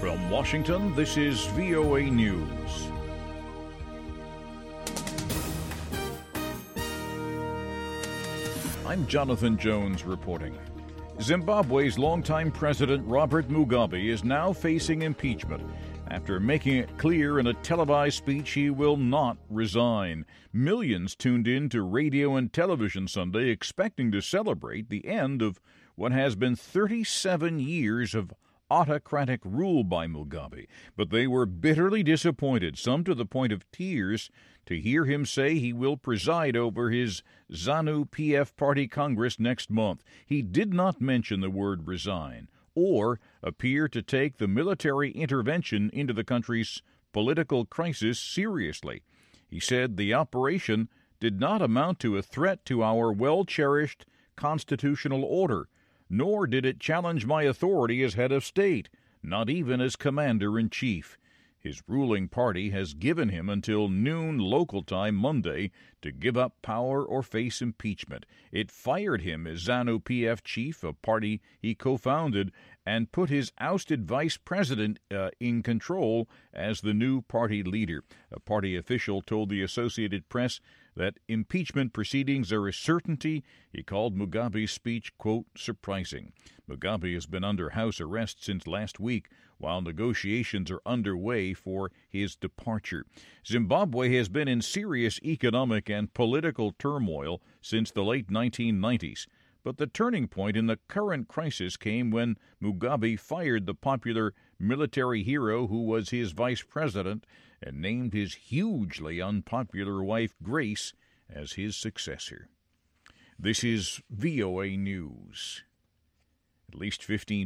From Washington, this is VOA News. I'm Jonathan Jones reporting. Zimbabwe's longtime president Robert Mugabe is now facing impeachment after making it clear in a televised speech he will not resign. Millions tuned in to radio and television Sunday expecting to celebrate the end of what has been 37 years of autocratic rule by Mugabe, but they were bitterly disappointed, some to the point of tears, to hear him say he will preside over his ZANU-PF Party Congress next month. He did not mention the word resign or appear to take the military intervention into the country's political crisis seriously. He said the operation did not amount to a threat to our well-cherished constitutional order, nor did it challenge my authority as head of state, not even as commander-in-chief. His ruling party has given him until noon local time Monday to give up power or face impeachment. It fired him as ZANU-PF chief, a party he co-founded, and put his ousted vice president in control as the new party leader. A party official told the Associated Press that impeachment proceedings are a certainty. He called Mugabe's speech, quote, surprising. Mugabe has been under house arrest since last week, while negotiations are underway for his departure. Zimbabwe has been in serious economic and political turmoil since the late 1990s. But the turning point in the current crisis came when Mugabe fired the popular military hero who was his vice president and named his hugely unpopular wife, Grace, as his successor. This is VOA News. At least 15